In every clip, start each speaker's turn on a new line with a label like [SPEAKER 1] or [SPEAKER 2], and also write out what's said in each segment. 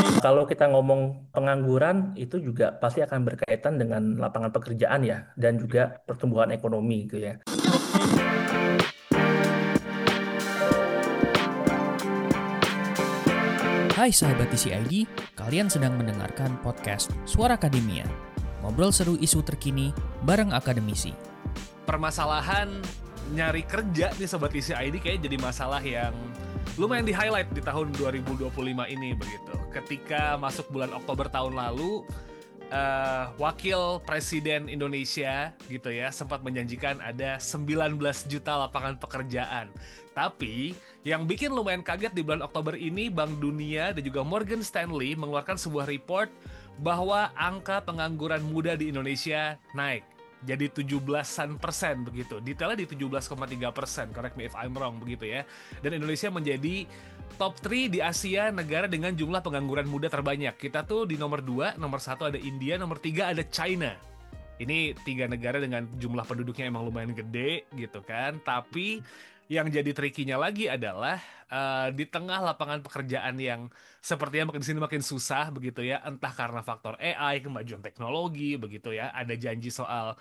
[SPEAKER 1] Kalau kita ngomong pengangguran, itu juga pasti akan berkaitan dengan lapangan pekerjaan ya, dan juga pertumbuhan ekonomi gitu ya.
[SPEAKER 2] Hai sahabat TCID, kalian sedang mendengarkan podcast Suara Akademia. Ngobrol seru isu terkini bareng akademisi.
[SPEAKER 3] Permasalahan nyari kerja nih Sobat TCID kayaknya jadi masalah yang lumayan di-highlight di tahun 2025 ini begitu. Ketika masuk bulan Oktober tahun lalu, Wakil Presiden Indonesia gitu ya sempat menjanjikan ada 19 juta lapangan pekerjaan. Tapi yang bikin lumayan kaget di bulan Oktober ini, Bank Dunia dan juga Morgan Stanley mengeluarkan sebuah report bahwa angka pengangguran muda di Indonesia naik jadi 17-an% begitu. Detailnya di 17,3%, correct me if I'm wrong begitu ya. Dan Indonesia menjadi top 3 di Asia negara dengan jumlah pengangguran muda terbanyak. Kita tuh di nomor 2, nomor 1 ada India, nomor 3 ada China. Ini 3 negara dengan jumlah penduduknya emang lumayan gede gitu kan. Tapi yang jadi trikinya lagi adalah di tengah lapangan pekerjaan yang sepertinya makin sini makin susah begitu ya, entah karena faktor AI, kemajuan teknologi begitu ya, ada janji soal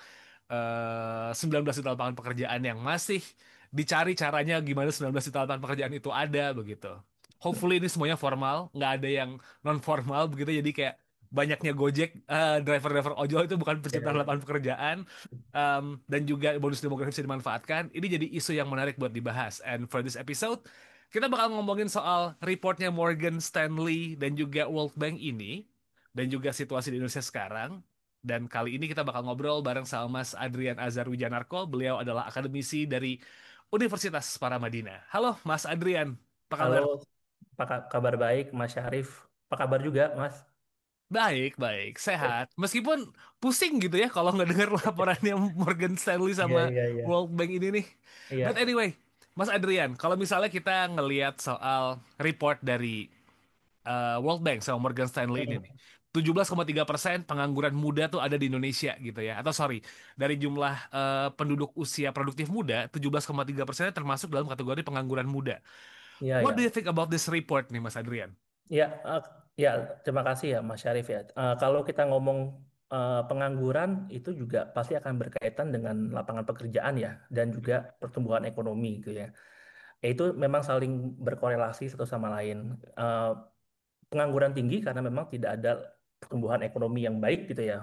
[SPEAKER 3] 19 juta lapangan pekerjaan yang masih dicari caranya gimana 19 juta lapangan pekerjaan itu ada begitu. Hopefully ini semuanya formal, nggak ada yang non formal begitu, jadi kayak banyaknya Gojek, driver-driver ojol itu bukan
[SPEAKER 1] Ya,
[SPEAKER 3] penciptaan
[SPEAKER 1] ya.
[SPEAKER 3] lapangan pekerjaan, dan juga bonus demografi bisa dimanfaatkan. Ini jadi isu yang menarik buat dibahas. And for this episode, kita bakal ngomongin soal reportnya Morgan Stanley dan juga World Bank ini, dan juga situasi di Indonesia sekarang. Dan kali ini kita bakal ngobrol bareng sama Mas Adrian Azhar Wijanarko. Beliau adalah akademisi dari Universitas Paramadina. Halo Mas Adrian, apa
[SPEAKER 1] Halo,
[SPEAKER 3] kabar?
[SPEAKER 1] kabar baik, Mas Syarif? Apa kabar juga, Mas?
[SPEAKER 3] Baik, baik, sehat. Meskipun pusing gitu ya kalau nggak dengar laporannya Morgan Stanley
[SPEAKER 1] Iya,
[SPEAKER 3] sama
[SPEAKER 1] iya, iya.
[SPEAKER 3] World Bank ini nih. But
[SPEAKER 1] Iya,
[SPEAKER 3] anyway, Mas Adrian, kalau misalnya kita ngelihat soal report dari World Bank sama Morgan Stanley ini nih,
[SPEAKER 1] mm,
[SPEAKER 3] 17,3% pengangguran muda tuh ada di Indonesia gitu ya. Atau sorry, dari jumlah penduduk usia produktif muda, 17,3% termasuk dalam kategori pengangguran muda.
[SPEAKER 1] iya,
[SPEAKER 3] What do you
[SPEAKER 1] iya.
[SPEAKER 3] think about this report nih, Mas Adrian?
[SPEAKER 1] Ya, ya, terima kasih ya, Mas Syarif ya. Kalau kita ngomong pengangguran, itu juga pasti akan berkaitan dengan lapangan pekerjaan ya, dan juga pertumbuhan ekonomi gitu ya. Itu memang saling berkorelasi satu sama lain. Eh, Pengangguran tinggi karena memang tidak ada pertumbuhan ekonomi yang baik gitu ya.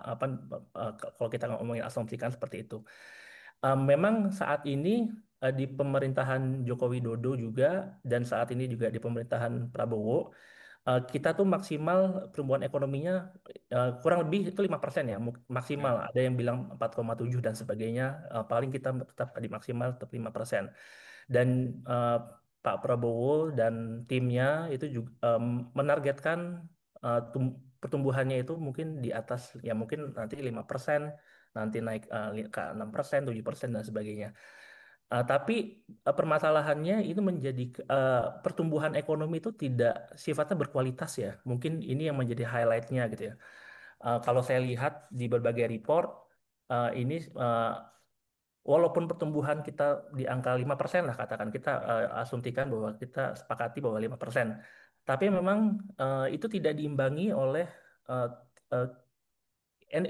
[SPEAKER 1] Kalau kita ngomongin asumsikan seperti itu. Memang saat ini di pemerintahan Joko Widodo juga dan saat ini juga di pemerintahan Prabowo, kita tuh maksimal pertumbuhan ekonominya kurang lebih itu 5% ya,
[SPEAKER 3] Ya.
[SPEAKER 1] maksimal. Ada yang bilang 4,7 dan sebagainya. Paling kita tetap di maksimal tetap 5%. Dan eh, Pak Prabowo dan timnya itu juga menargetkan pertumbuhannya itu mungkin di atas ya mungkin nanti 5%, nanti naik ke 6%, 7% dan sebagainya. Tapi permasalahannya itu menjadi pertumbuhan ekonomi itu tidak sifatnya berkualitas ya. Mungkin ini yang menjadi highlightnya gitu ya. Kalau saya lihat di berbagai report, ini walaupun pertumbuhan kita di angka 5% lah katakan, kita asumsikan bahwa kita sepakati bahwa 5%. Tapi memang itu tidak diimbangi oleh eh, eh, and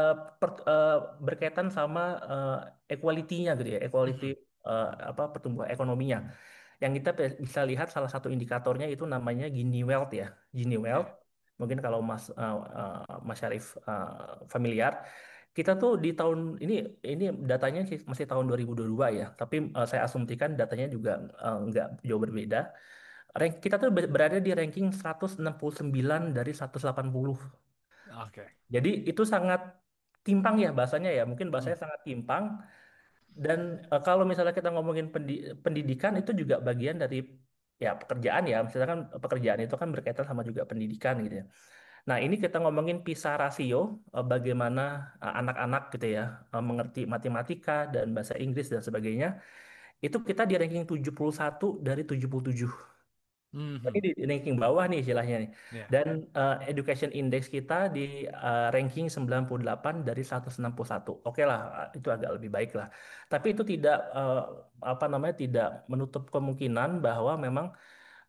[SPEAKER 1] berkaitan sama equality-nya gitu ya, equality
[SPEAKER 3] Mhm.
[SPEAKER 1] pertumbuhan ekonominya. Yang kita bisa lihat salah satu indikatornya itu namanya Gini Wealth ya, Gini Wealth.
[SPEAKER 3] Ya.
[SPEAKER 1] Mungkin kalau Mas Syarif familiar, kita tuh di tahun ini datanya sih masih tahun 2022 ya, tapi saya asumsikan datanya juga nggak jauh berbeda. Kita tuh berada di ranking 169 dari 180.
[SPEAKER 3] Oke.
[SPEAKER 1] Jadi itu sangat timpang ya bahasanya ya, mungkin
[SPEAKER 3] Hmm.
[SPEAKER 1] bahasanya sangat timpang. Dan kalau misalnya kita ngomongin pendidikan itu juga bagian dari ya pekerjaan ya, misalnya kan pekerjaan itu kan berkaitan sama juga pendidikan gitu ya. Nah ini kita ngomongin PISA rasio, bagaimana anak-anak gitu ya mengerti matematika dan bahasa Inggris dan sebagainya, itu kita di ranking 71 dari 77. Ini
[SPEAKER 3] Mhm.
[SPEAKER 1] di ranking bawah nih istilahnya nih.
[SPEAKER 3] Ya.
[SPEAKER 1] Dan education index kita di ranking 98 dari 161. Oke lah, itu agak lebih baik lah. Tapi itu tidak tidak menutup kemungkinan bahwa memang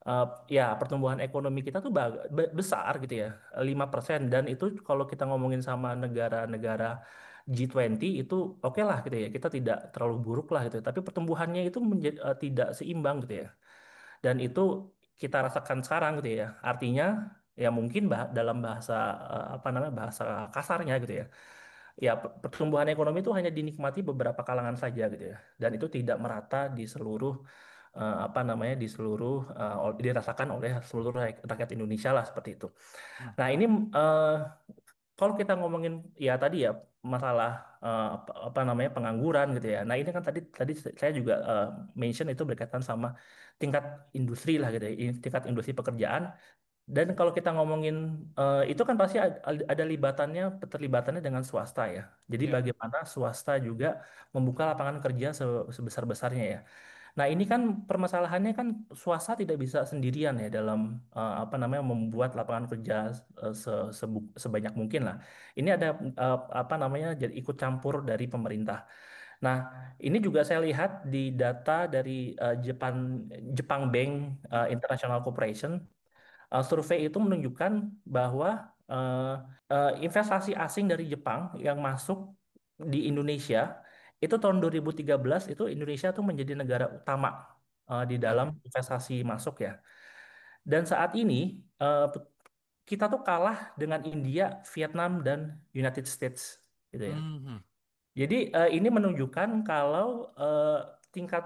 [SPEAKER 1] eh, ya pertumbuhan ekonomi kita tuh besar gitu ya, 5%. Dan itu kalau kita ngomongin sama negara-negara G20 itu oke lah gitu ya, kita tidak terlalu buruk lah gitu. Tapi pertumbuhannya itu tidak seimbang gitu ya. Dan itu kita rasakan sekarang gitu ya. Artinya ya mungkin dalam bahasa apa namanya, bahasa kasarnya gitu ya. Ya pertumbuhan ekonomi itu hanya dinikmati beberapa kalangan saja gitu ya. Dan itu tidak merata di seluruh apa namanya, di seluruh dirasakan oleh seluruh rakyat Indonesia lah seperti itu.
[SPEAKER 3] Hmm.
[SPEAKER 1] Nah, ini eh, kalau kita ngomongin ya tadi ya masalah apa namanya, pengangguran gitu ya. Nah, ini kan tadi tadi saya juga mention itu berkaitan sama tingkat industri lah gitu ya, tingkat industri pekerjaan. Dan kalau kita ngomongin itu kan pasti ada keterlibatannya dengan swasta ya. Jadi
[SPEAKER 3] Ya.
[SPEAKER 1] bagaimana swasta juga membuka lapangan kerja sebesar-besarnya ya. Nah, ini kan permasalahannya kan swasta tidak bisa sendirian ya dalam apa namanya, membuat lapangan kerja sebanyak mungkin lah. Ini ada apa namanya, jadi ikut campur dari pemerintah. Nah, ini juga saya lihat di data dari Jepang Bank International Corporation. Survei itu menunjukkan bahwa eh, investasi asing dari Jepang yang masuk di Indonesia itu tahun 2013 itu Indonesia tuh menjadi negara utama di
[SPEAKER 3] Ya.
[SPEAKER 1] dalam investasi masuk ya. Dan saat ini eh, kita tuh kalah dengan India, Vietnam, dan United States gitu ya.
[SPEAKER 3] Mhm.
[SPEAKER 1] Jadi ini menunjukkan kalau eh, tingkat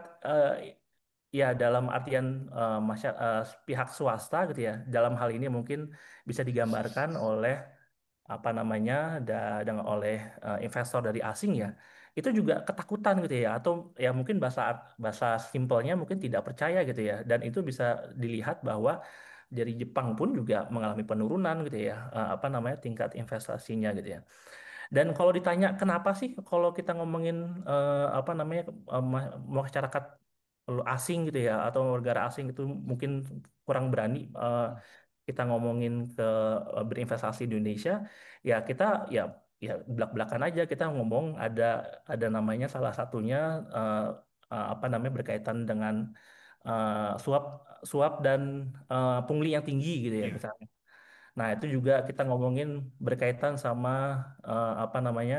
[SPEAKER 1] ya dalam artian pihak swasta gitu ya. Dalam hal ini mungkin bisa digambarkan oleh apa namanya, dengan oleh investor dari asing ya. Itu juga ketakutan gitu ya, atau ya mungkin bahasa bahasa simpelnya mungkin tidak percaya gitu ya. Dan itu bisa dilihat bahwa dari Jepang pun juga mengalami penurunan gitu ya, apa namanya, tingkat investasinya gitu ya. Dan kalau ditanya kenapa sih kalau kita ngomongin apa namanya, masyarakat asing gitu ya atau negara asing itu mungkin kurang berani kita ngomongin ke berinvestasi di Indonesia, ya kita ya ya belak-belakan aja kita ngomong ada namanya salah satunya eh, apa namanya, berkaitan dengan suap suap dan pungli yang tinggi gitu ya
[SPEAKER 3] Iya.
[SPEAKER 1] misalnya. Nah, itu juga kita ngomongin berkaitan sama apa namanya,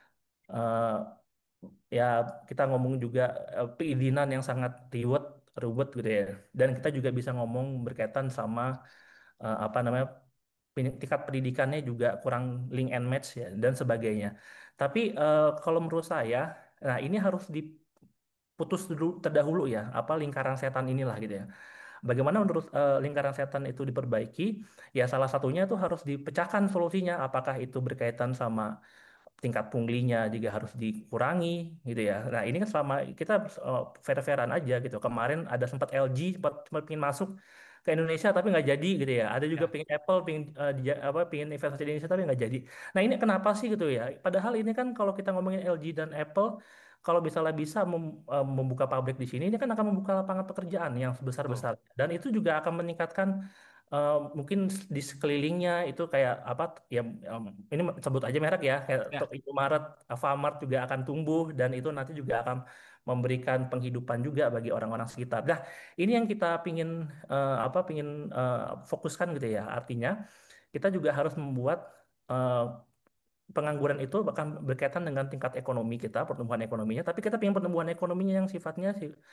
[SPEAKER 1] eh, ya kita ngomong juga perizinan yang sangat ruwet gitu ya. Dan kita juga bisa ngomong berkaitan sama apa namanya, tingkat pendidikannya juga kurang link and match ya dan sebagainya. Tapi kalau menurut saya, nah ini harus diputus dulu terdahulu ya, apa lingkaran setan inilah gitu ya. Bagaimana menurut lingkaran setan itu diperbaiki? Ya salah satunya itu harus dipecahkan solusinya. Apakah itu berkaitan sama tingkat punglinya juga harus dikurangi gitu ya. Nah, ini kan selama kita fair-fairan aja gitu. Kemarin ada sempat LG sempat pengen masuk ke Indonesia tapi nggak jadi gitu ya. Ada juga
[SPEAKER 3] Ya.
[SPEAKER 1] pengen Apple pengen apa pengen investasi di Indonesia tapi nggak jadi. Nah, ini kenapa sih gitu ya? Padahal ini kan kalau kita ngomongin LG dan Apple, kalau misalnya bisa membuka pabrik di sini, ini kan akan membuka lapangan pekerjaan yang
[SPEAKER 3] Betul.
[SPEAKER 1] sebesar-besar. Dan itu juga akan meningkatkan mungkin di sekelilingnya itu kayak apa ya, ini sebut aja merek ya, kayak
[SPEAKER 3] Ya.
[SPEAKER 1] Indomaret, Alfamart juga akan tumbuh dan itu nanti juga akan memberikan penghidupan juga bagi orang-orang sekitar. Nah, ini yang kita pingin apa pingin fokuskan gitu ya. Artinya kita juga harus membuat eh, pengangguran itu bahkan berkaitan dengan tingkat ekonomi kita, pertumbuhan ekonominya, tapi kita ingin pertumbuhan ekonominya yang sifatnya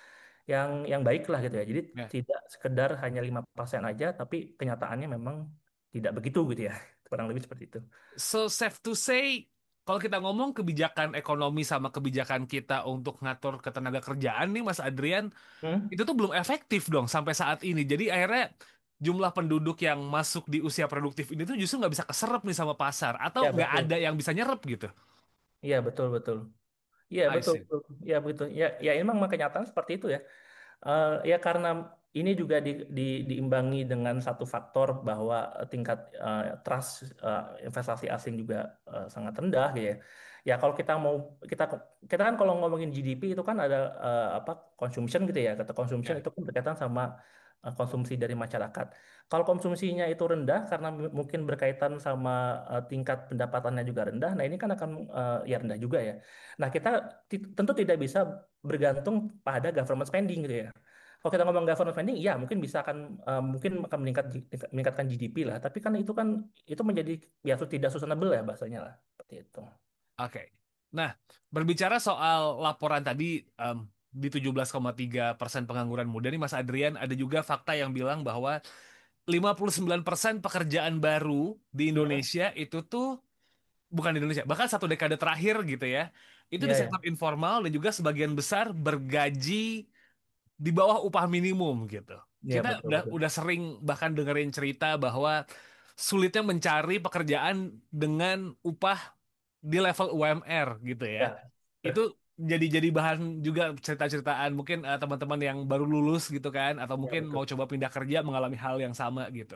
[SPEAKER 1] yang baik lah gitu ya. Jadi
[SPEAKER 3] Ya.
[SPEAKER 1] tidak sekedar hanya 5% aja, tapi kenyataannya memang tidak begitu gitu ya. Kurang lebih seperti itu.
[SPEAKER 3] So safe to say, kalau kita ngomong kebijakan ekonomi sama kebijakan kita untuk ngatur ketenaga kerjaan nih Mas Adrian,
[SPEAKER 1] Hmm?
[SPEAKER 3] itu tuh belum efektif dong sampai saat ini. Jadi akhirnya jumlah penduduk yang masuk di usia produktif ini tuh justru nggak bisa keserap nih sama pasar. Atau
[SPEAKER 1] Ya
[SPEAKER 3] nggak ada
[SPEAKER 1] betul.
[SPEAKER 3] yang bisa nyerap gitu.
[SPEAKER 1] Iya betul betul. Iya
[SPEAKER 3] I
[SPEAKER 1] betul
[SPEAKER 3] see.
[SPEAKER 1] betul. Iya betul. Ya ya emang kenyataan seperti itu ya. Ya karena ini juga diimbangi dengan satu faktor bahwa tingkat trust investasi asing juga sangat rendah gitu ya. Ya kalau kita kita kan kalau ngomongin GDP itu kan ada apa consumption gitu ya. Kata consumption
[SPEAKER 3] Ya.
[SPEAKER 1] itu kan berkaitan sama konsumsi dari masyarakat. Kalau konsumsinya itu rendah karena mungkin berkaitan sama tingkat pendapatannya juga rendah. Nah, ini kan akan ya rendah juga ya. Nah, kita tentu tidak bisa bergantung pada government spending gitu ya. Kalau kita ngomong government spending, iya mungkin bisa akan mungkin akan meningkatkan GDP lah. Tapi kan itu menjadi ya tidak sustainable ya bahasanya lah seperti itu.
[SPEAKER 3] Oke. Nah, berbicara soal laporan tadi di 17,3% pengangguran muda nih Mas Adrian, ada juga fakta yang bilang bahwa 59% pekerjaan baru di
[SPEAKER 1] Hmm,
[SPEAKER 3] Indonesia itu tuh bukan di Indonesia, bahkan satu dekade terakhir gitu ya, itu di
[SPEAKER 1] iya
[SPEAKER 3] sektor
[SPEAKER 1] ya,
[SPEAKER 3] informal dan juga sebagian besar bergaji di bawah upah minimum gitu.
[SPEAKER 1] iya
[SPEAKER 3] Kita
[SPEAKER 1] betul
[SPEAKER 3] udah
[SPEAKER 1] betul.
[SPEAKER 3] udah sering bahkan dengerin cerita bahwa sulitnya mencari pekerjaan dengan upah di level UMR gitu ya.
[SPEAKER 1] Ya,
[SPEAKER 3] Itu jadi bahan juga cerita-ceritaan mungkin teman-teman yang baru lulus gitu kan atau
[SPEAKER 1] iya
[SPEAKER 3] mungkin
[SPEAKER 1] betul.
[SPEAKER 3] mau coba pindah kerja mengalami hal yang sama gitu.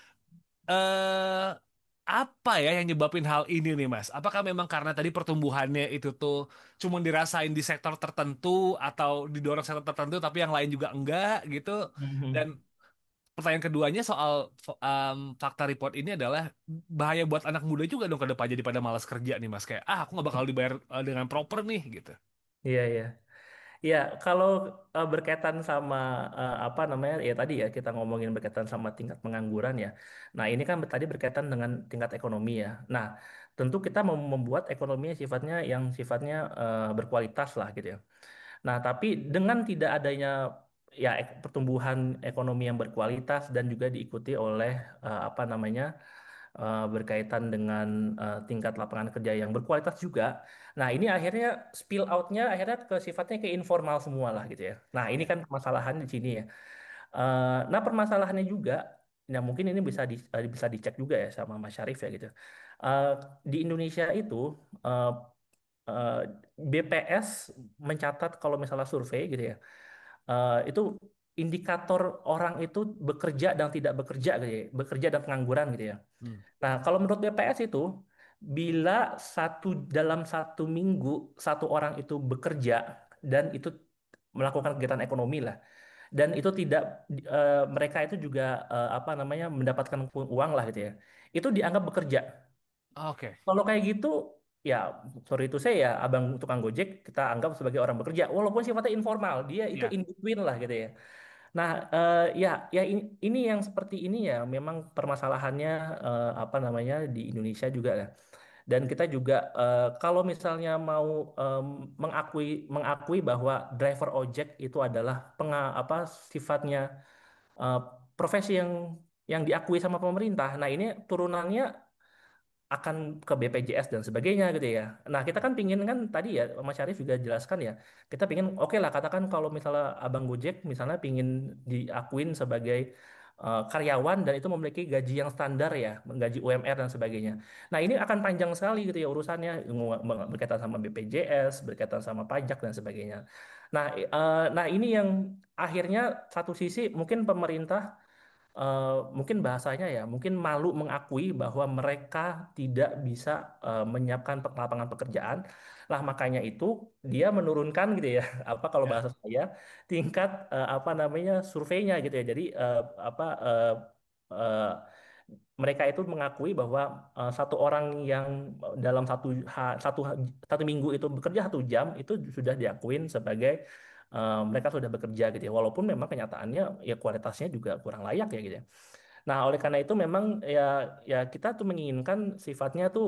[SPEAKER 3] eh Apa ya yang nyebabin hal ini nih Mas? Apakah memang karena tadi pertumbuhannya itu tuh cuma dirasain di sektor tertentu atau didorong sektor tertentu tapi yang lain juga enggak gitu? Dan
[SPEAKER 1] Mhm.
[SPEAKER 3] pertanyaan keduanya soal fakta report ini adalah bahaya buat anak muda juga dong ke depan jadi pada malas kerja nih Mas kayak aku nggak bakal dibayar dengan proper nih gitu.
[SPEAKER 1] Iya iya. Ya, kalau berkaitan sama apa namanya ya tadi ya kita ngomongin berkaitan sama tingkat pengangguran ya. Nah, ini kan tadi berkaitan dengan tingkat ekonomi ya. Nah, tentu kita mau membuat ekonomi yang sifatnya berkualitas lah gitu ya. Nah, tapi dengan tidak adanya ya pertumbuhan ekonomi yang berkualitas dan juga diikuti oleh apa namanya berkaitan dengan tingkat lapangan kerja yang berkualitas juga. Nah, ini akhirnya spill out-nya akhirnya ke sifatnya ke informal semua lah gitu ya. Nah, ini
[SPEAKER 3] Ya.
[SPEAKER 1] kan permasalahan di sini ya. Nah, permasalahannya juga, nah mungkin ini bisa dicek juga ya sama Mas Syarif ya gitu. Eh, di Indonesia itu eh, eh, BPS mencatat kalau misalnya survei gitu ya, itu indikator orang itu bekerja dan tidak bekerja gitu ya, bekerja dan pengangguran gitu ya.
[SPEAKER 3] Hmm.
[SPEAKER 1] Nah, kalau menurut BPS itu, bila dalam 1 minggu satu orang itu bekerja dan itu melakukan kegiatan ekonomi lah, dan itu tidak mereka itu juga apa namanya mendapatkan uang lah gitu ya, itu dianggap bekerja.
[SPEAKER 3] Oke.
[SPEAKER 1] Kalau kayak gitu, ya sorry itu saya ya, abang tukang Gojek kita anggap sebagai orang bekerja, walaupun sifatnya informal, dia itu
[SPEAKER 3] Ya.
[SPEAKER 1] in between lah gitu ya. Nah, ya ini yang seperti ini ya, memang permasalahannya apa namanya di Indonesia juga ya. Dan kita juga kalau misalnya mau em, mengakui bahwa driver ojek itu adalah apa sifatnya eh, profesi yang diakui sama pemerintah. Nah, ini turunannya akan ke BPJS dan sebagainya gitu ya. Nah, kita kan pingin kan tadi ya Mas Syarif juga jelaskan ya. Kita pingin oke lah katakan kalau misalnya Abang Gojek misalnya pingin diakuin sebagai karyawan dan itu memiliki gaji yang standar ya, gaji UMR dan sebagainya. Nah, ini akan panjang sekali gitu ya urusannya berkaitan sama BPJS, berkaitan sama pajak dan sebagainya. Nah, nah ini yang akhirnya satu sisi mungkin pemerintah eh, mungkin bahasanya ya, mungkin malu mengakui bahwa mereka tidak bisa menyiapkan lapangan pekerjaan. Lah makanya itu dia menurunkan gitu ya, apa kalau
[SPEAKER 3] Ya.
[SPEAKER 1] bahasa saya, tingkat apa namanya surveinya gitu ya. Jadi apa eh, mereka itu mengakui bahwa satu orang yang dalam satu minggu itu bekerja 1 jam itu sudah diakuin sebagai mereka sudah bekerja gitu ya. Walaupun memang kenyataannya ya kualitasnya juga kurang layak ya gitu ya. Nah, oleh karena itu memang ya kita tuh menginginkan sifatnya tuh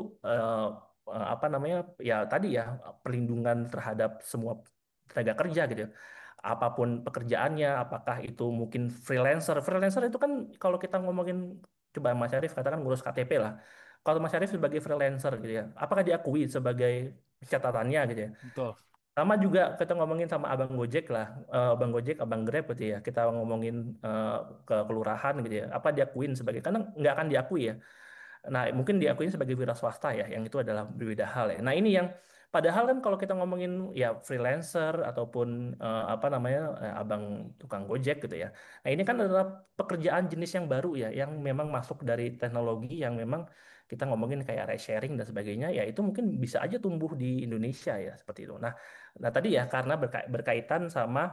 [SPEAKER 1] apa namanya ya tadi ya perlindungan terhadap semua tenaga kerja gitu ya. Apapun pekerjaannya, apakah itu mungkin freelancer. Freelancer itu kan kalau kita ngomongin coba Mas Syarif katakan ngurus KTP lah. Kalau Mas Syarif sebagai freelancer gitu ya, apakah diakui sebagai catatannya gitu ya?
[SPEAKER 3] Betul.
[SPEAKER 1] Sama juga kita ngomongin sama Abang Gojek lah, Abang Gojek, Abang Grab gitu ya. Kita ngomongin ke kelurahan gitu ya. Apa diakuin sebagai, karena nggak akan diakui ya. Nah, mungkin diakuin sebagai wira swasta ya, yang itu adalah berbeda hal ya. Nah, ini yang padahal kan kalau kita ngomongin ya freelancer ataupun apa namanya abang tukang Gojek gitu ya. Nah, ini kan adalah pekerjaan jenis yang baru ya, yang memang masuk dari teknologi yang memang kita ngomongin kayak ride sharing dan sebagainya, ya itu mungkin bisa aja tumbuh di Indonesia ya seperti itu. Nah tadi ya karena berkaitan sama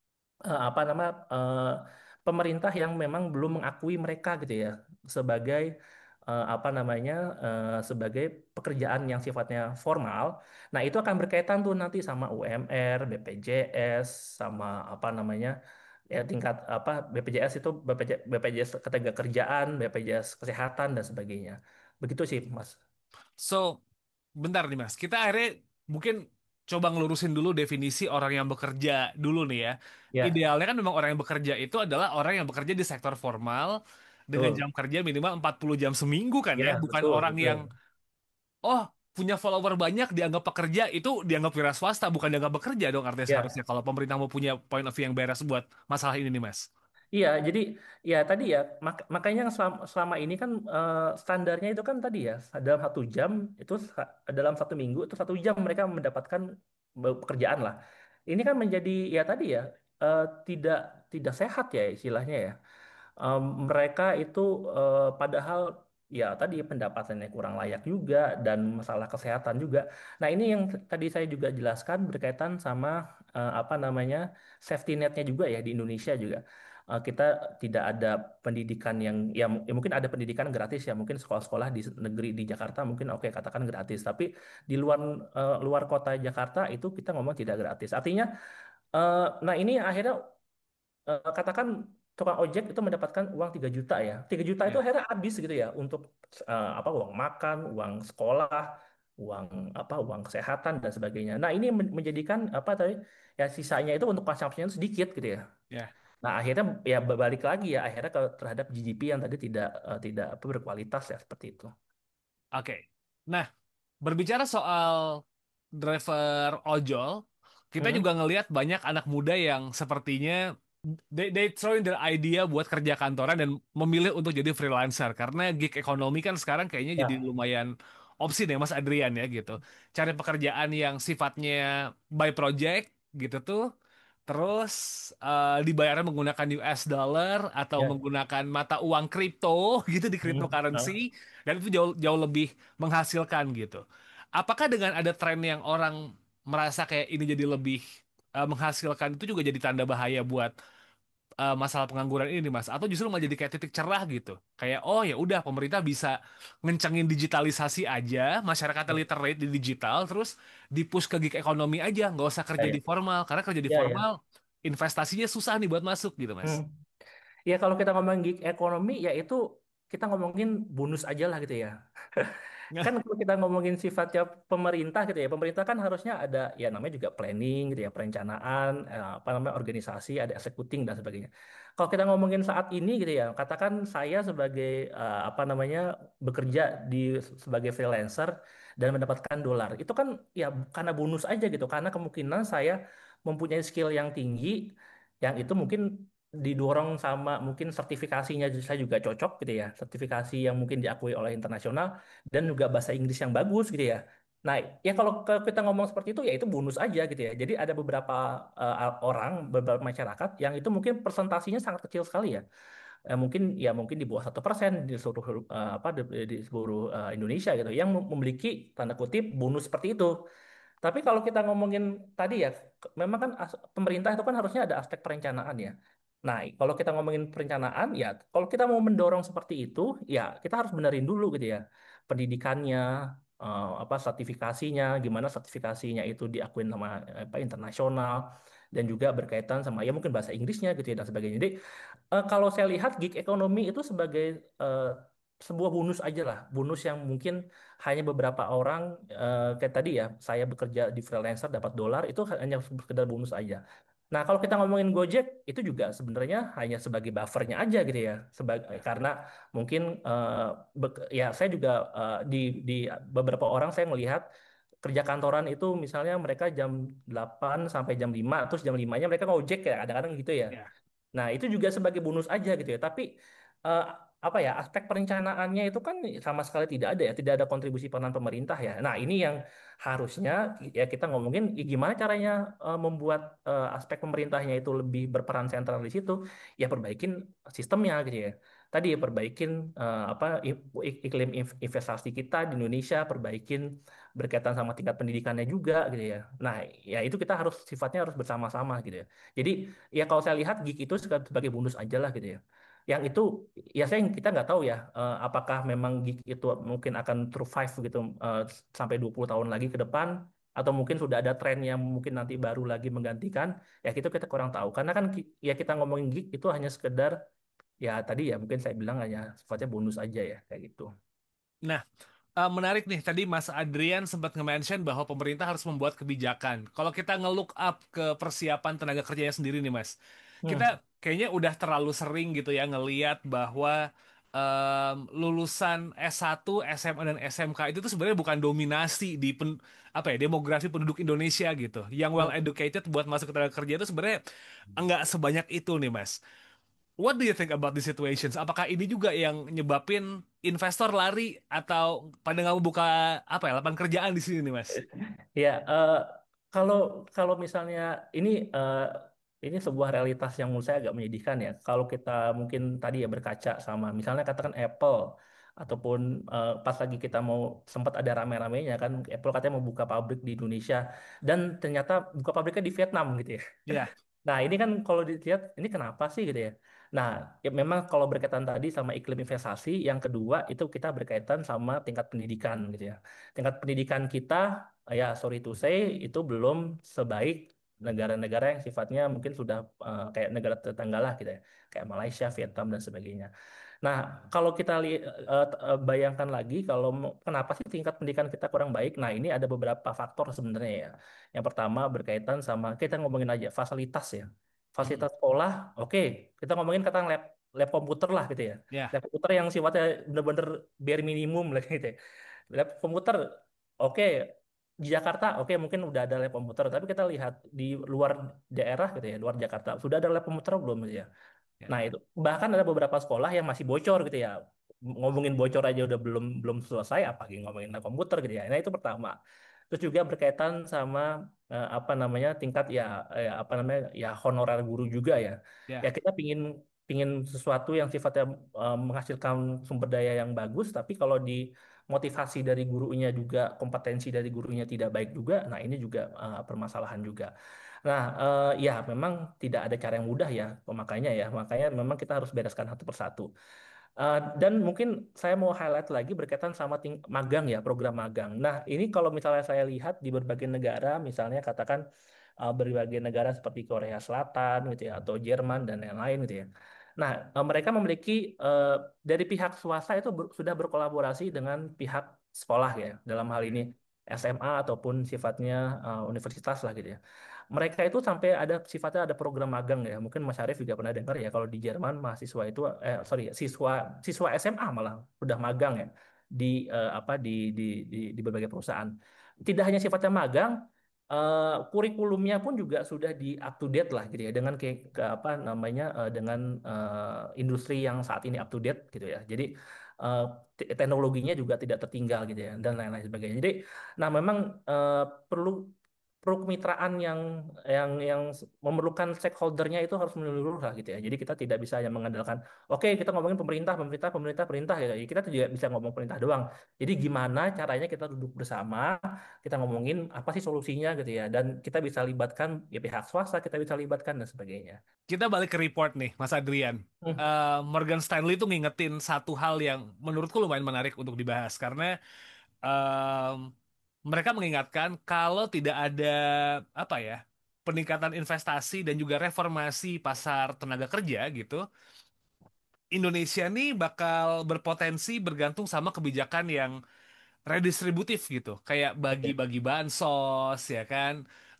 [SPEAKER 1] apa nama pemerintah yang memang belum mengakui mereka gitu ya sebagai apa namanya sebagai pekerjaan yang sifatnya formal. Nah, itu akan berkaitan tuh nanti sama UMR, BPJS, sama apa namanya ya tingkat apa BPJS itu BPJS Ketenagakerjaan, BPJS Kesehatan dan sebagainya. Begitu sih, Mas.
[SPEAKER 3] So, bentar nih Mas, kita akhirnya mungkin coba ngelurusin dulu definisi orang yang bekerja dulu nih ya.
[SPEAKER 1] Ya,
[SPEAKER 3] Idealnya kan memang orang yang bekerja itu adalah orang yang bekerja di sektor formal dengan jam
[SPEAKER 1] betul.
[SPEAKER 3] kerja minimal 40 jam seminggu kan ya,
[SPEAKER 1] Ya,
[SPEAKER 3] bukan
[SPEAKER 1] betul,
[SPEAKER 3] orang
[SPEAKER 1] betul.
[SPEAKER 3] yang oh punya follower banyak dianggap pekerja itu dianggap wira swasta bukan dianggap bekerja dong artinya seharusnya
[SPEAKER 1] Ya.
[SPEAKER 3] kalau pemerintah mau punya point of view yang beres buat masalah ini nih Mas.
[SPEAKER 1] Iya, jadi ya tadi ya makanya selama ini kan standarnya itu kan tadi ya dalam 1 jam itu dalam 1 minggu itu 1 jam mereka mendapatkan pekerjaan lah. Ini kan menjadi ya tadi ya eh, tidak tidak sehat ya istilahnya ya. Mereka itu padahal ya tadi pendapatannya kurang layak juga dan masalah kesehatan juga. Nah ini yang tadi saya juga jelaskan berkaitan sama apa namanya safety netnya juga ya di Indonesia juga. Kita tidak ada pendidikan yang ya, mungkin ada pendidikan gratis ya mungkin sekolah-sekolah di negeri di Jakarta mungkin oke katakan gratis tapi di luar kota Jakarta itu kita ngomong tidak gratis. Artinya nah ini akhirnya katakan tukang ojek itu mendapatkan uang 3 juta ya. 3 juta itu
[SPEAKER 3] Ya.
[SPEAKER 1] akhirnya habis gitu ya untuk apa uang makan, uang sekolah, uang apa uang kesehatan dan sebagainya. Nah, ini menjadikan apa tadi ya sisanya itu untuk konsumsinya itu sedikit gitu ya.
[SPEAKER 3] Ya.
[SPEAKER 1] Nah, akhirnya ya balik lagi ya akhirnya terhadap GDP yang tadi tidak apa berkualitas ya seperti itu.
[SPEAKER 3] Oke. Nah, berbicara soal driver ojol, kita juga
[SPEAKER 1] Hmm,
[SPEAKER 3] ngelihat banyak anak muda yang sepertinya they throwing their idea buat kerja kantoran dan memilih untuk jadi freelancer karena gig ekonomi kan sekarang kayaknya jadi
[SPEAKER 1] ya,
[SPEAKER 3] lumayan opsi deh Mas Adrian ya gitu. Cari pekerjaan yang sifatnya by project gitu tuh. Terus dibayarnya menggunakan US dollar atau
[SPEAKER 1] ya.
[SPEAKER 3] menggunakan mata uang kripto gitu di
[SPEAKER 1] Ah,
[SPEAKER 3] cryptocurrency dan itu jauh jauh lebih menghasilkan gitu. Apakah dengan ada tren yang orang merasa kayak ini jadi lebih menghasilkan itu juga jadi tanda bahaya buat masalah pengangguran ini Mas? Atau justru malah jadi kayak titik cerah gitu? Kayak oh ya udah pemerintah bisa ngencengin digitalisasi aja, masyarakatnya
[SPEAKER 1] ya,
[SPEAKER 3] literate di digital, terus dipush ke gig ekonomi aja, nggak usah kerja di
[SPEAKER 1] ya,
[SPEAKER 3] formal karena kerja di
[SPEAKER 1] ya, ya.
[SPEAKER 3] formal investasinya susah nih buat masuk gitu Mas.
[SPEAKER 1] Hmm. Ya kalau kita ngomongin gig ekonomi ya itu kita ngomongin bonus aja lah gitu ya. Kan kalau kita ngomongin sifatnya pemerintah gitu ya, pemerintah kan harusnya ada ya namanya juga planning gitu ya, perencanaan, apa namanya organisasi, ada executing dan sebagainya. Kalau kita ngomongin saat ini gitu ya, katakan saya sebagai apa namanya bekerja sebagai freelancer dan mendapatkan dolar, itu kan ya karena bonus aja gitu, karena kemungkinan saya mempunyai skill yang tinggi, yang itu mungkin didorong sama mungkin sertifikasinya saya juga cocok gitu ya, sertifikasi yang mungkin diakui oleh internasional dan juga bahasa Inggris yang bagus gitu ya. Nah, ya kalau kita ngomong seperti itu ya itu bonus aja gitu ya. Jadi ada beberapa orang, beberapa masyarakat yang itu mungkin presentasinya sangat kecil sekali ya. Mungkin di bawah 1% di seluruh apa di seluruh Indonesia gitu yang memiliki tanda kutip bonus seperti itu. Tapi kalau kita ngomongin tadi ya, memang kan pemerintah itu kan harusnya ada aspek perencanaan ya. Nah, kalau kita ngomongin perencanaan ya, kalau kita mau mendorong seperti itu, ya kita harus benerin dulu gitu ya. Pendidikannya, apa sertifikasinya, gimana sertifikasinya itu diakuin sama apa internasional dan juga berkaitan sama ya mungkin bahasa Inggrisnya gitu ya dan sebagainya. Jadi kalau saya lihat gig ekonomi itu sebagai eh, sebuah bonus aja lah, bonus yang mungkin hanya beberapa orang kayak tadi ya, saya bekerja di freelancer dapat dolar itu hanya sekedar bonus aja. Nah, kalau kita ngomongin Gojek itu juga sebenarnya hanya sebagai buffernya aja gitu ya, sebagai karena mungkin ya saya juga di beberapa orang saya melihat kerja kantoran itu misalnya mereka jam 8 sampai jam 5 terus jam 5-nya mereka ngojek ya kadang-kadang gitu ya.
[SPEAKER 3] Ya,
[SPEAKER 1] Nah, itu juga sebagai bonus aja gitu ya. Tapi eh, apa ya, aspek perencanaannya itu kan sama sekali tidak ada ya, tidak ada kontribusi peran pemerintah ya. Nah, ini yang harusnya ya kita ngomongin gimana caranya membuat aspek pemerintahnya itu lebih berperan sentral di situ, ya perbaikin sistemnya gitu ya. Tadi ya perbaikin apa iklim investasi kita di Indonesia, perbaikin berkaitan sama tingkat pendidikannya juga gitu ya. Nah, ya itu kita harus sifatnya harus bersama-sama gitu ya. Jadi ya kalau saya lihat gig itu sebagai bonus aja lah gitu ya. Yang itu ya kita nggak tahu ya apakah memang gig itu mungkin akan survive gitu sampai 20 tahun lagi ke depan. atau mungkin sudah ada tren yang mungkin nanti baru lagi menggantikan, ya kita kurang tahu. Karena kan ya kita ngomongin gig itu hanya sekedar ya tadi ya mungkin saya bilang hanya sifatnya bonus aja ya kayak gitu.
[SPEAKER 3] Nah, menarik nih, tadi Mas Adrian sempat nge-mention bahwa pemerintah harus membuat kebijakan. Kalau kita nge-look up ke persiapan tenaga kerjanya sendiri nih Mas, kita
[SPEAKER 1] Hmm.
[SPEAKER 3] kayaknya udah terlalu sering gitu ya ngeliat bahwa lulusan S1, SMA, dan SMK itu tuh sebenarnya bukan dominasi di apa ya, demografi penduduk Indonesia gitu. Yang well
[SPEAKER 1] Hmm.
[SPEAKER 3] educated buat masuk ke tenaga kerja itu sebenarnya nggak sebanyak itu nih Mas. What do you think about the situations? Apakah ini juga yang nyebabin investor lari atau pada nggak mau buka apa ya, lapangan kerjaan di sini nih, Mas?
[SPEAKER 1] Ya, kalau kalau misalnya ini ini sebuah realitas yang menurut saya agak menyedihkan ya. Kalau kita mungkin tadi ya berkaca sama misalnya katakan Apple ataupun pas lagi kita mau sempat ada rame-ramenya kan Apple katanya mau buka pabrik di Indonesia dan ternyata buka pabriknya di Vietnam gitu ya.
[SPEAKER 3] Ya,
[SPEAKER 1] Nah, ini kan kalau dilihat ini kenapa sih gitu ya. Nah, ya memang kalau berkaitan tadi sama iklim investasi, yang kedua itu kita berkaitan sama tingkat pendidikan gitu ya. Tingkat pendidikan kita ya sorry to say itu belum sebaik negara-negara yang sifatnya mungkin sudah kayak negara tetangga lah gitu ya. Kayak Malaysia, Vietnam dan sebagainya. Nah, kalau kita bayangkan lagi kalau kenapa sih tingkat pendidikan kita kurang baik? Nah, ini ada beberapa faktor sebenarnya ya. Yang pertama berkaitan sama kita ngomongin aja fasilitas ya.
[SPEAKER 3] mhm,
[SPEAKER 1] Fasilitas sekolah, oke, kita ngomongin kata lab lab komputer lah gitu ya.
[SPEAKER 3] ya,
[SPEAKER 1] Lab komputer yang sifatnya bener-bener bare minimum lah gitu ya. Lab komputer, oke, di Jakarta, oke mungkin udah ada lab komputer, tapi kita lihat di luar daerah gitu ya, luar Jakarta, sudah ada lab komputer belum gitu ya?
[SPEAKER 3] ya,
[SPEAKER 1] Nah, itu bahkan ada beberapa sekolah yang masih bocor gitu ya. Ngomongin bocor aja udah belum belum selesai apalagi ngomongin komputer gitu ya. Nah, itu pertama. Terus juga berkaitan sama apa namanya tingkat ya, apa namanya ya honorer guru juga ya. Ya
[SPEAKER 3] ya,
[SPEAKER 1] kita pingin pingin sesuatu yang sifatnya menghasilkan sumber daya yang bagus, tapi kalau di motivasi dari gurunya juga kompetensi dari gurunya tidak baik juga, nah ini juga permasalahan juga. Nah, ya memang tidak ada cara yang mudah ya pemakainya ya. Makanya memang kita harus bereskan satu persatu. Dan mungkin saya mau highlight lagi berkaitan sama magang ya, program magang. Nah, ini kalau misalnya saya lihat di berbagai negara, misalnya katakan berbagai negara seperti Korea Selatan gitu ya, atau Jerman dan lain-lain gitu ya. Nah, mereka memiliki dari pihak swasta itu sudah berkolaborasi dengan pihak sekolah ya, dalam hal ini SMA ataupun sifatnya universitas lah gitu ya. Mereka itu sampai ada sifatnya ada program magang ya. Mungkin Mas Arief juga pernah dengar ya kalau di Jerman mahasiswa itu sorry siswa siswa SMA malah udah magang ya di apa di berbagai perusahaan. Tidak hanya sifatnya magang, kurikulumnya pun juga sudah di up to date lah gitu ya dengan ke apa namanya dengan industri yang saat ini up to date gitu ya. Jadi eh, teknologinya juga tidak tertinggal gitu ya dan lain-lain sebagainya. Jadi nah memang perlu perlu kemitraan yang memerlukan stakeholdernya itu harus menyeluruh lah gitu ya. Jadi kita tidak bisa hanya mengandalkan, oke kita ngomongin pemerintah, pemerintah, pemerintah, pemerintah ya. Kita tidak bisa ngomong pemerintah doang. Jadi gimana caranya kita duduk bersama, kita ngomongin apa sih solusinya gitu ya. Dan kita bisa libatkan ya pihak swasta, kita bisa libatkan dan sebagainya.
[SPEAKER 3] kita balik ke report nih, Mas Adrian.
[SPEAKER 1] Hmm.
[SPEAKER 3] Morgan Stanley tuh ngingetin satu hal yang menurutku lumayan menarik untuk dibahas karena em, mereka mengingatkan kalau tidak ada apa ya, peningkatan investasi dan juga reformasi pasar tenaga kerja gitu, Indonesia nih bakal berpotensi bergantung sama kebijakan yang redistributif gitu, kayak
[SPEAKER 1] Oke.
[SPEAKER 3] bagi-bagi bansos ya kan,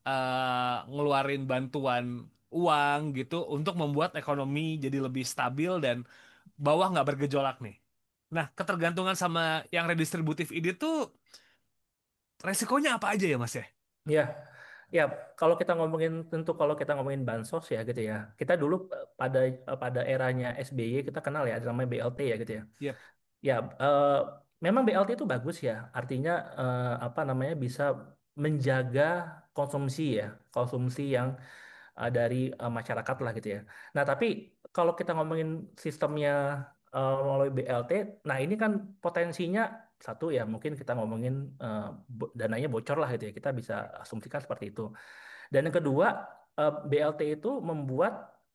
[SPEAKER 3] ngeluarin bantuan uang gitu untuk membuat ekonomi jadi lebih stabil dan bawah nggak bergejolak nih. Nah, ketergantungan sama yang redistributif ini tuh resikonya apa aja ya Mas ya?
[SPEAKER 1] Ya, ya kalau kita ngomongin tentu kalau kita ngomongin bansos ya gitu ya. Kita dulu pada pada eranya SBY kita kenal ya ada namanya BLT ya gitu ya.
[SPEAKER 3] Yep.
[SPEAKER 1] Ya, memang BLT itu bagus ya. Artinya apa namanya bisa menjaga konsumsi ya, konsumsi yang dari masyarakat lah gitu ya. Nah, tapi kalau kita ngomongin sistemnya melalui BLT, nah ini kan potensinya satu ya mungkin kita ngomongin dananya bocor lah gitu ya. Kita bisa asumsikan seperti itu. Dan yang kedua, BLT itu membuat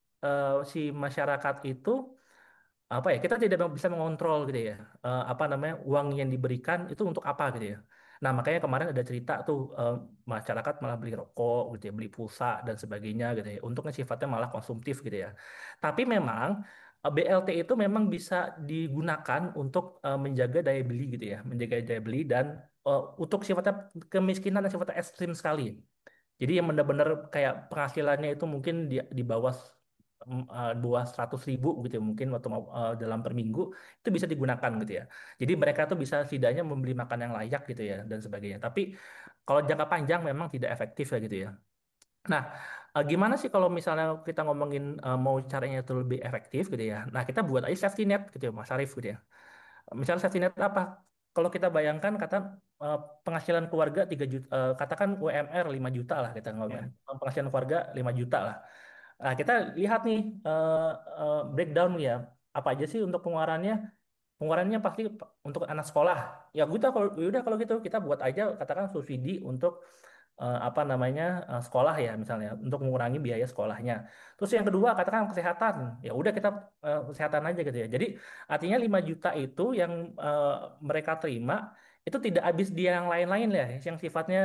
[SPEAKER 1] si masyarakat itu apa ya kita tidak bisa mengontrol gitu ya apa namanya uang yang diberikan itu untuk apa gitu ya. Nah, makanya kemarin ada cerita tuh masyarakat malah beli rokok gitu ya, beli pulsa dan sebagainya gitu ya, untuk yang sifatnya malah konsumtif gitu ya. Tapi memang BLT itu memang bisa digunakan untuk menjaga daya beli gitu ya, menjaga daya beli dan untuk sifatnya kemiskinan yang sifatnya ekstrim sekali. Jadi yang benar-benar kayak penghasilannya itu mungkin di bawah bawah 100.000 gitu ya, mungkin waktu dalam per minggu itu bisa digunakan gitu ya. Jadi mereka tuh bisa setidaknya membeli makan yang layak gitu ya dan sebagainya. Tapi kalau jangka panjang memang tidak efektif ya gitu ya. Nah, gimana sih kalau misalnya kita ngomongin mau caranya itu lebih efektif gitu ya. Nah, kita buat aja safety net gitu ya, Mas Arif gitu ya. Misalnya safety net apa? Kalau kita bayangkan kata penghasilan keluarga 3 juta, katakan UMR 5 juta lah kita ngomongin.
[SPEAKER 3] Ya.
[SPEAKER 1] Penghasilan keluarga 5 juta lah. Nah, kita lihat nih breakdown ya. Apa aja sih untuk pengeluarannya? Pengeluarannya pasti untuk anak sekolah. Ya udah kalau gitu kita buat aja katakan subsidi untuk apa namanya sekolah ya misalnya untuk mengurangi biaya sekolahnya. Terus yang kedua katakan kesehatan. Ya udah kita kesehatan aja gitu ya. Jadi artinya 5 juta itu yang eh, mereka terima itu tidak habis di yang lain-lain ya, yang sifatnya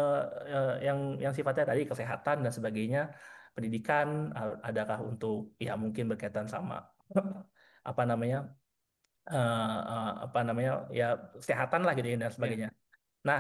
[SPEAKER 1] yang sifatnya tadi kesehatan dan sebagainya, pendidikan adakah untuk ya mungkin berkaitan sama apa namanya apa namanya ya kesehatan lah gitu ya dan
[SPEAKER 3] Ya.
[SPEAKER 1] sebagainya. Nah,